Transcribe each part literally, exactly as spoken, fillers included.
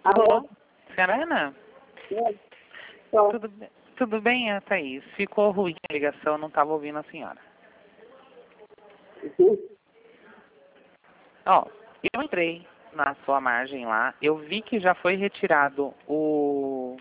Alô? Senhora Ana? Oi. Tudo, be- tudo bem, é, Thaís? Ficou ruim a ligação, não estava ouvindo a senhora. Uhum. Ó, eu entrei na sua margem lá, eu vi que já foi retirado o,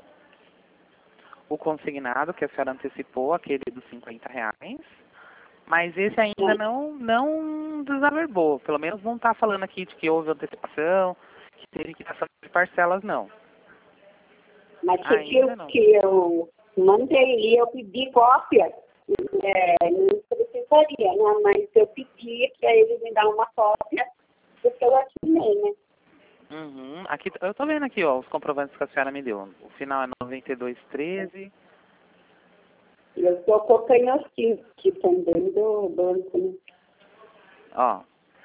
o consignado que a senhora antecipou, aquele dos cinquenta reais, mas esse ainda não, não desaverbou. Pelo menos não está falando aqui de que houve antecipação, que teve liquidação de parcelas, não. Mas você Ainda viu não. que eu mandei e eu pedi cópia. É, não precisaria, né? Mas eu pedi que eles me dão uma cópia do que eu assinei, né? Uhum. Aqui, eu tô vendo aqui, ó, os comprovantes que a senhora me deu. O final é noventa e dois treze. E eu estou colocando aqui, que também do banco, né? Ó,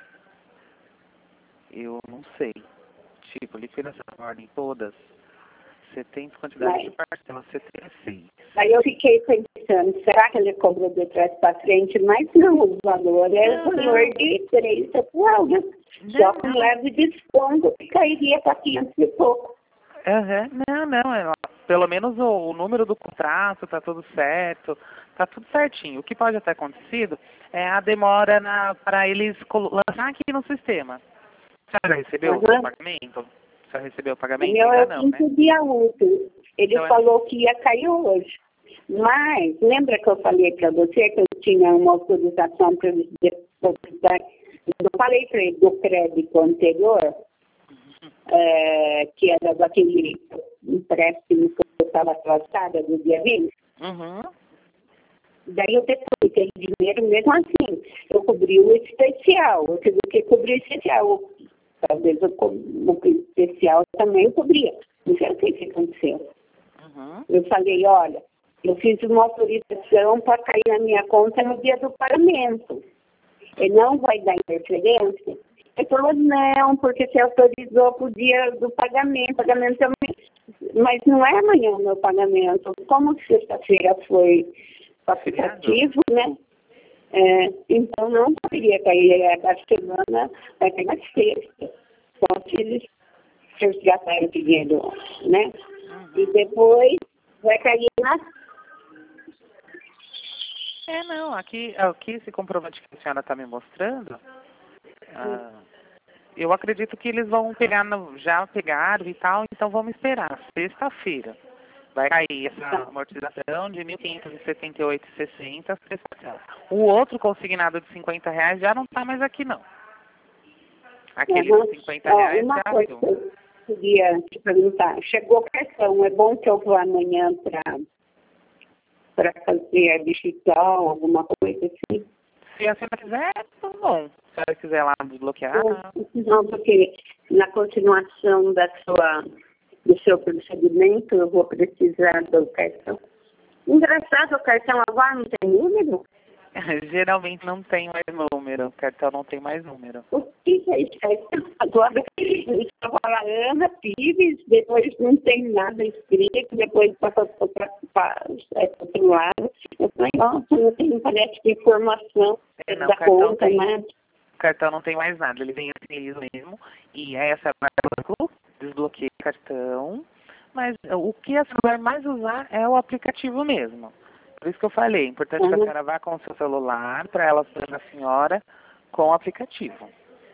eu não sei. Tipo, liquidação de ordem todas. setenta quantidade de parcelas, setenta e seis. Aí eu fiquei pensando, será que ele cobrou de trás para frente? Mas não, o valor é o valor de três reais. Só com leve desconto que cairia para quinhentos e pouco. Uhum. Não, não, é, ó, pelo menos o, o número do contrato tá tudo certo, tá tudo certinho. O que pode ter acontecido é a demora para eles colo- lançar aqui no sistema. Você já recebeu Uhum. o pagamento? Você já recebeu o O pagamento? meu Ainda é não, o né? quinto dia útil. Ele Então é- falou que ia cair hoje. Mas, lembra que eu falei para você que eu tinha uma autorização para eles depositar? Eu falei para ele do crédito anterior, é, que era daquele empréstimo que eu estava atrasada do dia vinte. Uhum. Daí eu depositei dinheiro mesmo assim. Eu cobri o especial. Eu tive que cobrir o especial. Talvez eu co- o especial também eu cobria. Não sei o que que aconteceu. Uhum. Eu falei, olha, eu fiz uma autorização para cair na minha conta no dia do pagamento. Ele não vai dar interferência? Ele falou, não, porque você autorizou para o dia do pagamento. Pagamento também. Mas não é amanhã o meu pagamento. Como sexta-feira foi aplicativo, né? É, então não poderia cair a semana, vai cair na sexta. Só se eles, se eles gastarem dinheiro, né? Uhum. E depois vai cair na. É, não, aqui, aqui esse comprovante que a senhora está me mostrando, ah, eu acredito que eles vão pegar, no, já pegaram e tal, então vamos esperar. Sexta-feira vai cair essa amortização de mil quinhentos e setenta e oito reais e sessenta centavos. O outro consignado de cinquenta reais já não está mais aqui, não. Aquele Uhum. de cinquenta Ó, reais uma já coisa viu. que eu queria te perguntar. Chegou o cartão, é bom que eu vá amanhã para para fazer a digital, alguma coisa assim? Se a senhora quiser, tá bom. Se a senhora quiser lá desbloquear, Não, porque na continuação da sua, do seu procedimento eu vou precisar do cartão. Engraçado, o cartão agora não tem número? geralmente não tem mais número. O cartão não tem mais número. O que é isso? Agora eu estava lá, Ana Pires, depois não tem nada escrito, depois passou para outro lado. Eu falei, nossa, não tem, parece que informação É, não, da o cartão conta, tem, né? o cartão não tem mais nada. Ele vem assim liso mesmo. E é essa banco, desbloqueia o cartão. Mas o que a senhora vai mais usar é o aplicativo mesmo. Por isso que eu falei, é importante que a Uhum. senhora vá com o seu celular para ela ser a senhora com o aplicativo.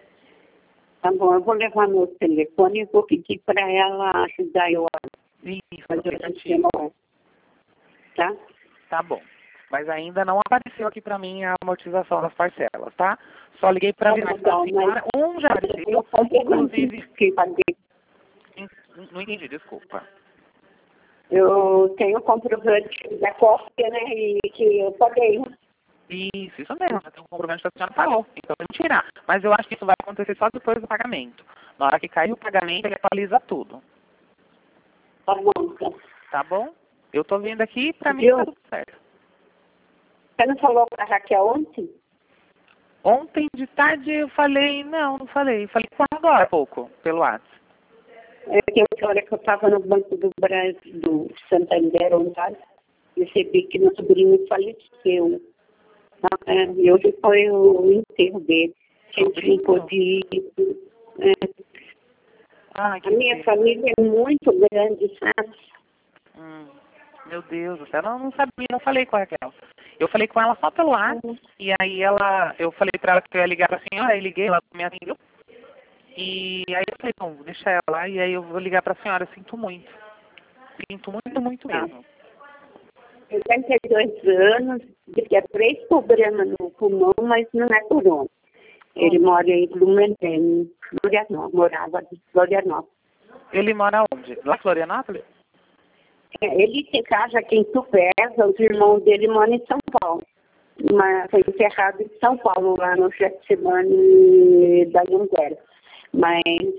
Tá bom, eu vou levar meu telefone e vou pedir para ela ajudar eu a Isso, fazer o aplicativo. sistema. Tá? Tá bom. Mas ainda não apareceu aqui para mim a amortização das parcelas, tá? Só liguei para Tá avisar bom, a senhora. Um já apareceu, inclusive... que paguei. Não entendi, desculpa. Eu tenho comprovante da cópia, né? E que eu paguei. Isso, isso mesmo. Tem um comprovante que a senhora pagou. Então tem que tirar. Mas eu acho que isso vai acontecer só depois do pagamento. Na hora que cair o pagamento, ele atualiza tudo. Tá bom, então. Tá bom? Eu tô vendo aqui, pra mim Viu? tá tudo certo. Você não falou com a Raquel ontem? Ontem de tarde eu falei, não, não falei. Falei com ela agora há pouco, pelo WhatsApp. É que a hora que eu estava no Banco do Brasil, do Santander, ontem, recebi que meu sobrinho faleceu. Ah, é, e hoje foi o enterro dele. A gente não pôde ir. É, Ai, que A minha pena. família é muito grande, sabe? Hum, meu Deus do céu, eu não sabia, não falei com a Raquel. Eu falei com ela só pelo ar, Uhum. e aí ela, eu falei pra ela que eu ia ligar pra senhora, aí liguei, ela me atendeu. E aí eu falei, bom, deixa ela lá, e aí eu vou ligar pra senhora, eu sinto muito. Sinto muito, muito Tá. mesmo. setenta e dois anos, diz que é três problemas no pulmão, mas não é corona. Ele Hum. mora em Blumenau, Florianópolis, morava em Florianópolis. Ele mora onde? Lá em Florianópolis? É, ele tem casa aqui em Tupéva, os irmãos dele moram em São Paulo. Mas foi enterrado em São Paulo, lá no Getsemane da Anguera. Mas,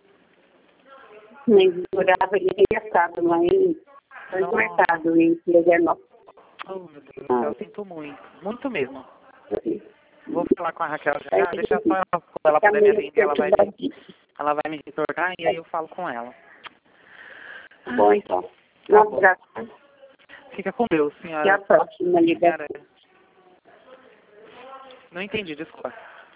mas morava ele regressado lá em Nossa. mercado, em Florianópolis. Oh, meu Deus do Ah, céu, eu sinto muito. Muito mesmo. sim. Vou falar com a Raquel já, Aí, deixa só ela, quando ela tá puder me meio atender, ela vai me, perturbadíssimo. ela vai me retornar e aí eu falo com ela. Bom, então. Tá Um bom. abraço. Fica com Deus, Até senhora. a próxima ligação. Senhora. Não entendi, desculpa.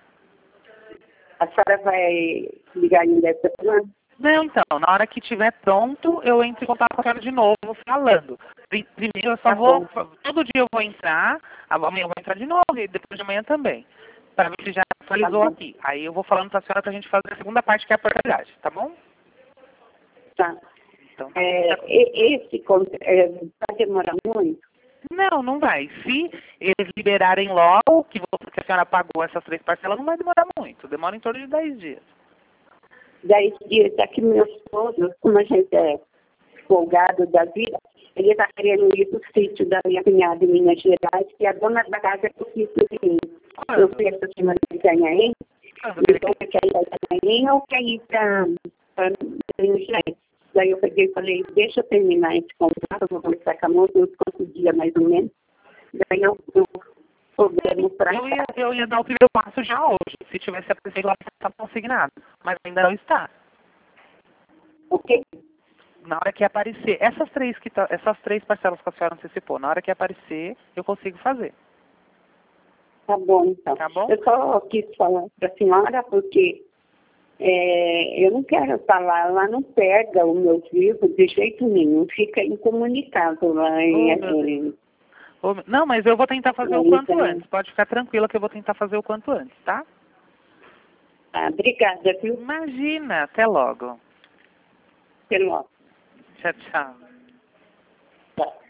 A senhora vai ligar ainda essa semana? Não, então, na hora que estiver pronto, eu entro em contato com a senhora de novo, falando. Pri- Primeiro eu só Tá vou, bom. todo dia eu vou entrar, amanhã eu vou entrar de novo e depois de amanhã também. Pra ver se já atualizou Tá bom. aqui. Aí eu vou falando pra senhora pra gente fazer a segunda parte, que é a portabilidade, tá bom? Tá. Então, tá. É, e- esse con- é, vai demorar muito? Não, não vai. Se eles liberarem logo, que, você, que a senhora pagou essas três parcelas, não vai demorar muito. Demora em torno de dez dias. Dez dias aqui meu esposo, como a gente é folgado da vida, ele está querendo ir para o sítio da minha cunhada em Minas Gerais, que a dona da casa é o sítio de mim. Eu Quando? fui essa semana de Itanhaém, Quando que ele então você quer ir para Itanhaém ou quer ir para Minas Gerais? Daí eu peguei e falei, deixa eu terminar esse contrato, eu vou conversar com a moça, uns quantos dias mais ou menos. Daí eu, eu programo para Eu ia, eu ia dar o primeiro passo já hoje, se tivesse aparecido lá está consignado, mas ainda não está. ok? Na hora que aparecer, essas três, que tá, essas três parcelas que a senhora antecipou, na hora que aparecer, eu consigo fazer, Tá bom, então. tá bom? Eu só quis falar para a senhora porque é, eu não quero falar, lá não pega o meu vivo de jeito nenhum, fica incomunicável lá em, Oh, meu Deus. em, Oh, meu- não, mas eu vou tentar fazer o em quanto Itanhaém. antes, pode ficar tranquila que eu vou tentar fazer o quanto antes, tá? Ah, obrigada, viu? Imagina, até logo. Pelo Tchau, tchau. Tá.